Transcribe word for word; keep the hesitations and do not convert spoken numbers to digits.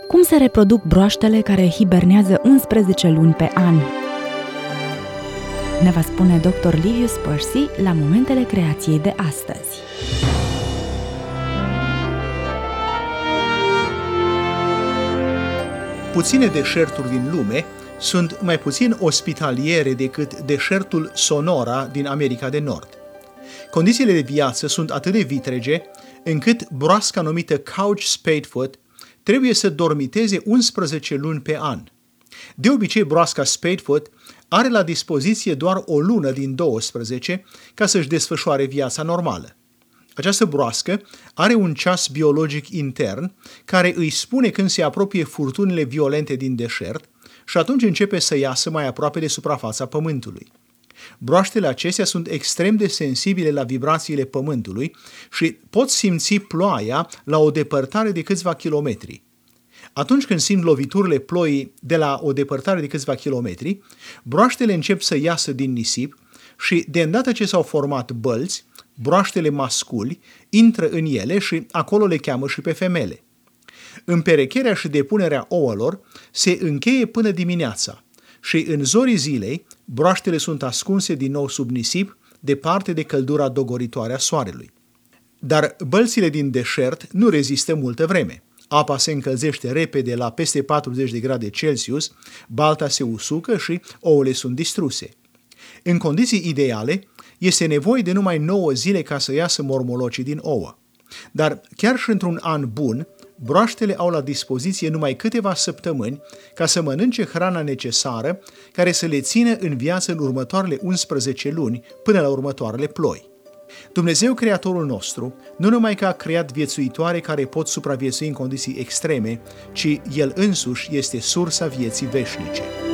Cum se reproduc broaștele care hibernează unsprezece luni pe an? Ne va spune doctor Livius Percy la Momentele Creației de astăzi. Puține deșerturi din lume sunt mai puțin ospitaliere decât deșertul Sonora din America de Nord. Condițiile de viață sunt atât de vitrege încât broasca numită couch spadefoot trebuie să dormiteze unsprezece luni pe an. De obicei, broasca spadefoot are la dispoziție doar o lună din douăsprezece ca să-și desfășoare viața normală. Această broască are un ceas biologic intern care îi spune când se apropie furtunile violente din deșert și atunci începe să iasă mai aproape de suprafața pământului. Broaștele acestea sunt extrem de sensibile la vibrațiile pământului și pot simți ploaia la o depărtare de câțiva kilometri. Atunci când simt loviturile ploii de la o depărtare de câțiva kilometri, broaștele încep să iasă din nisip și, de îndată ce s-au format bălți, broaștele masculi intră în ele și acolo le cheamă și pe femele. Împerecherea și depunerea ouălor se încheie până dimineața și în zorii zilei broaștele sunt ascunse din nou sub nisip, departe de căldura dogoritoare a soarelui. Dar bălțile din deșert nu rezistă multă vreme. Apa se încălzește repede la peste patruzeci de grade Celsius, balta se usucă și ouăle sunt distruse. În condiții ideale, este nevoie de numai nouă zile ca să iasă mormolocii din ouă. Dar chiar și într-un an bun, broaștele au la dispoziție numai câteva săptămâni ca să mănânce hrana necesară care să le țină în viață în următoarele unsprezece luni până la următoarele ploi. Dumnezeu, Creatorul nostru, nu numai că a creat viețuitoare care pot supraviețui în condiții extreme, ci El însuși este sursa vieții veșnice.